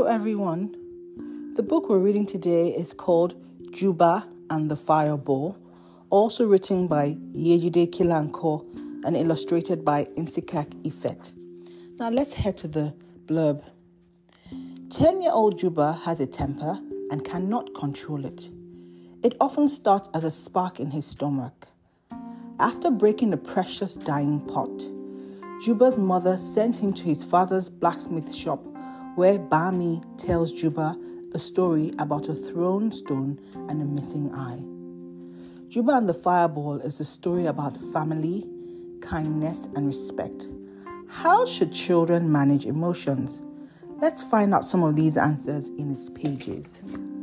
Hello everyone. The book we're reading today is called Juba and the Fireball, also written by Yejide Kilanko and illustrated by Insikak Ifet. Now let's head to the blurb. 10-year-old Juba has a temper and cannot control it. It often starts as a spark in his stomach. After breaking the precious dyeing pot, Juba's mother sends him to his father's blacksmith shop where Bami tells Juba a story about a thrown stone and a missing eye. Juba and the Fireball is a story about family, kindness, and respect. How should children manage emotions? Let's find out some of these answers in its pages.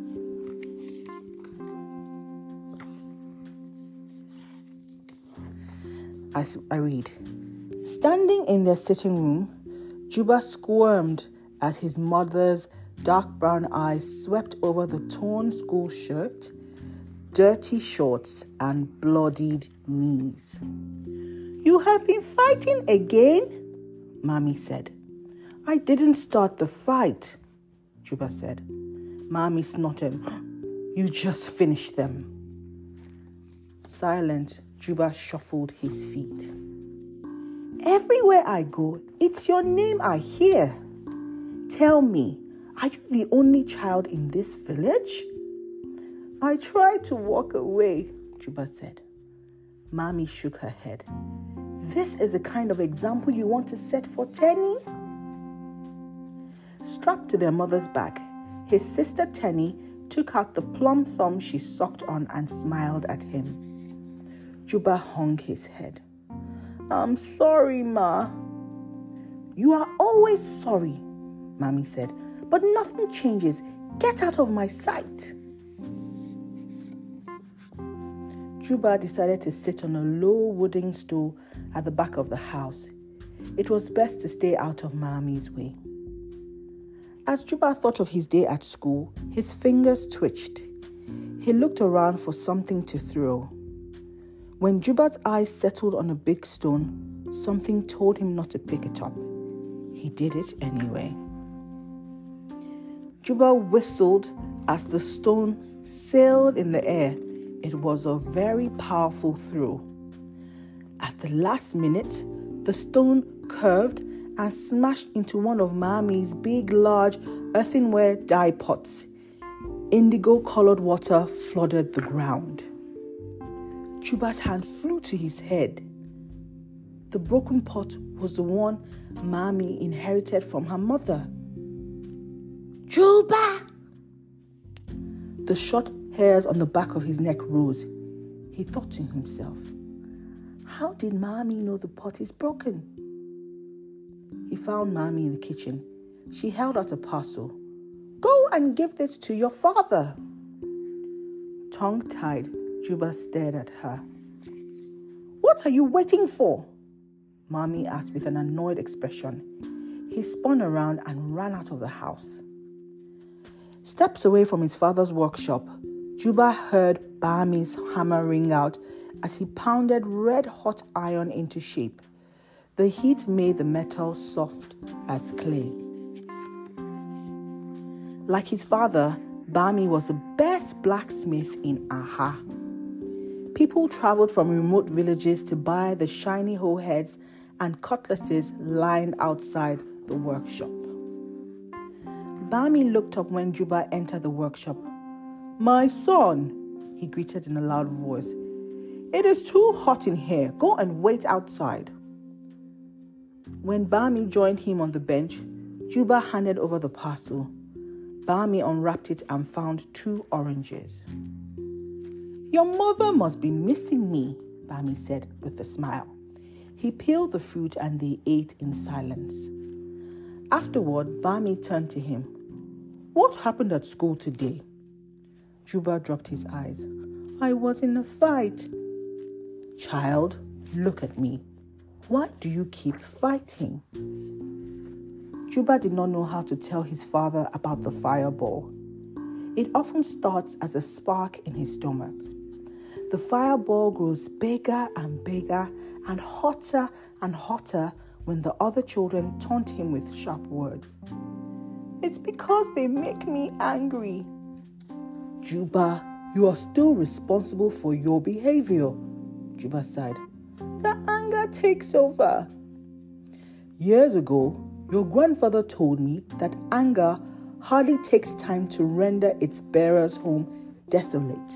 As I read, standing in their sitting room, Juba squirmed as his mother's dark brown eyes swept over the torn school shirt, dirty shorts, and bloodied knees. "You have been fighting again?" Mommy said. "I didn't start the fight," Juba said. Mommy snorted. "You just finished them." Silent, Juba shuffled his feet. "Everywhere I go, it's your name I hear. Tell me, are you the only child in this village?" "I tried to walk away," Juba said. Mommy shook her head. "This is the kind of example you want to set for Tenny?" Strapped to their mother's back, his sister Tenny took out the plum thumb she sucked on and smiled at him. Juba hung his head. "I'm sorry, Ma." "You are always sorry," Mommy said, "but nothing changes. Get out of my sight." Juba decided to sit on a low wooden stool at the back of the house. It was best to stay out of Mommy's way. As Juba thought of his day at school, his fingers twitched. He looked around for something to throw. When Juba's eyes settled on a big stone, something told him not to pick it up. He did it anyway. Juba whistled as the stone sailed in the air. It was a very powerful throw. At the last minute, the stone curved and smashed into one of Mommy's big, large earthenware dye pots. Indigo-colored water flooded the ground. Juba's hand flew to his head. The broken pot was the one Mommy inherited from her mother. "Juba!" The short hairs on the back of his neck rose. He thought to himself, "How did Mommy know the pot is broken?" He found Mommy in the kitchen. She held out a parcel. "Go and give this to your father." Tongue-tied, Juba stared at her. "What are you waiting for?" Mommy asked with an annoyed expression. He spun around and ran out of the house. Steps away from his father's workshop, Juba heard Bami's hammer ring out as he pounded red-hot iron into shape. The heat made the metal soft as clay. Like his father, Bami was the best blacksmith in Aha. People traveled from remote villages to buy the shiny hoe heads and cutlasses lying outside the workshop. Bami looked up when Juba entered the workshop. "My son," he greeted in a loud voice. "It is too hot in here. Go and wait outside." When Bami joined him on the bench, Juba handed over the parcel. Bami unwrapped it and found 2 oranges. "Your mother must be missing me," Bami said with a smile. He peeled the fruit and they ate in silence. Afterward, Bami turned to him. "What happened at school today?" Juba dropped his eyes. "I was in a fight." "Child, look at me. Why do you keep fighting?" Juba did not know how to tell his father about the fireball. It often starts as a spark in his stomach. The fireball grows bigger and bigger and hotter when the other children taunt him with sharp words. It's because they make me angry. Juba, you are still responsible for your behavior, Juba sighed. The anger takes over. Years ago, your grandfather told me that anger hardly takes time to render its bearer's home desolate.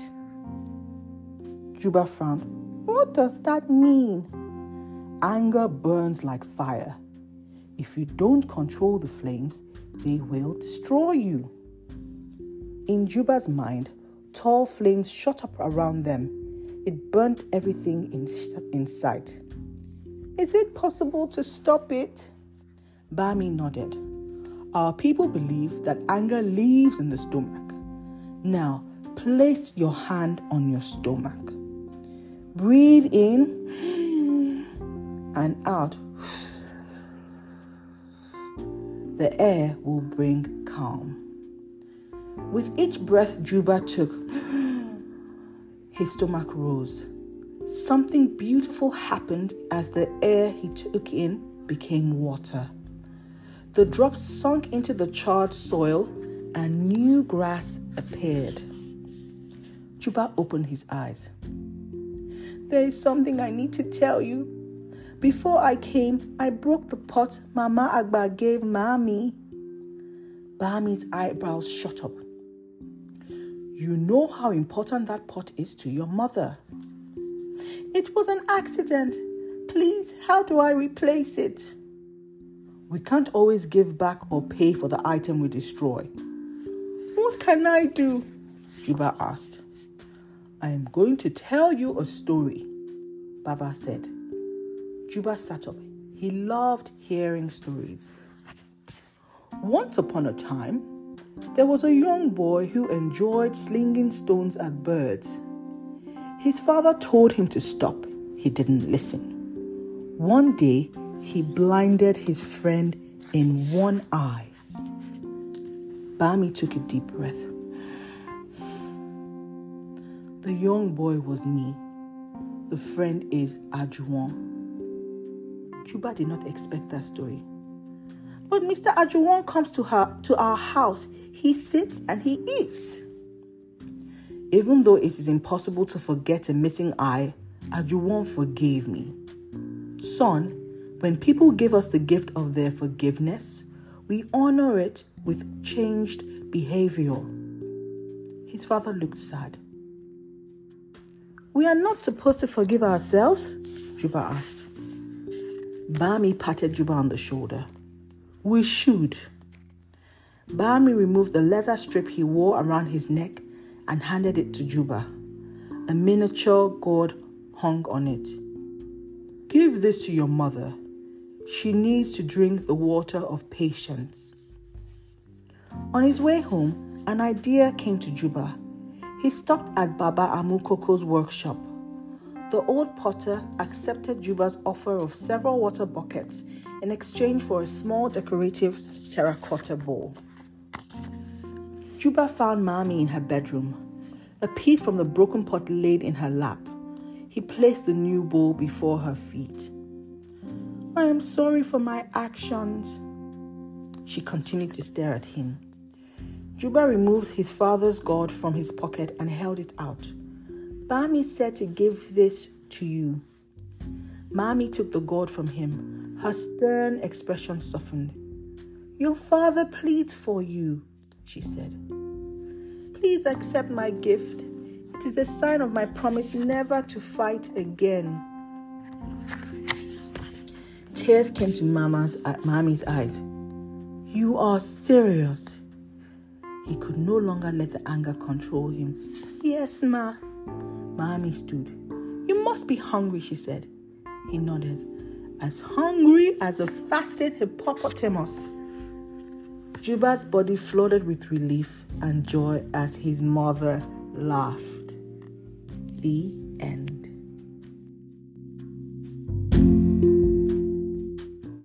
Juba frowned. What does that mean? Anger burns like fire. If you don't control the flames, they will destroy you. In Juba's mind, tall flames shot up around them. It burnt everything in sight. Is it possible to stop it? Bami nodded. Our people believe that anger lives in the stomach. Now, place your hand on your stomach. Breathe in and out. The air will bring calm. With each breath Juba took, his stomach rose. Something beautiful happened as the air he took in became water. The drops sunk into the charred soil and new grass appeared. Juba opened his eyes. There is something I need to tell you. Before I came, I broke the pot Mama Agba gave Mami. Bami's eyebrows shot up. You know how important that pot is to your mother. It was an accident. Please, how do I replace it? We can't always give back or pay for the item we destroy. What can I do? Juba asked. I am going to tell you a story, Baba said. Juba sat up. He loved hearing stories. Once upon a time, there was a young boy who enjoyed slinging stones at birds. His father told him to stop. He didn't listen. One day, he blinded his friend in one eye. Bami took a deep breath. The young boy was me. The friend is Ajuwon. Juba did not expect that story. But Mr. Ajuwon comes to our house. He sits and he eats. Even though it is impossible to forget a missing eye, Ajuwon forgave me. Son, when people give us the gift of their forgiveness, we honor it with changed behavior. His father looked sad. We are not supposed to forgive ourselves? Juba asked. Bami patted Juba on the shoulder. We should. Bami removed the leather strip he wore around his neck and handed it to Juba. A miniature gourd hung on it. Give this to your mother. She needs to drink the water of patience. On his way home, an idea came to Juba. He stopped at Baba Amukoko's workshop. The old potter accepted Juba's offer of several water buckets in exchange for a small decorative terracotta bowl. Juba found Mami in her bedroom, a piece from the broken pot laid in her lap. He placed the new bowl before her feet. I am sorry for my actions. She continued to stare at him. Juba removed his father's gourd from his pocket and held it out. Bami said to give this to you. Mami took the gourd from him. Her stern expression softened. Your father pleads for you, she said. Please accept my gift. It is a sign of my promise never to fight again. Tears came to Mami's eyes. You are serious. He could no longer let the anger control him. Yes, Ma. Mami stood. You must be hungry, she said. He nodded. As hungry as a fasting hippopotamus. Juba's body flooded with relief and joy as his mother laughed. The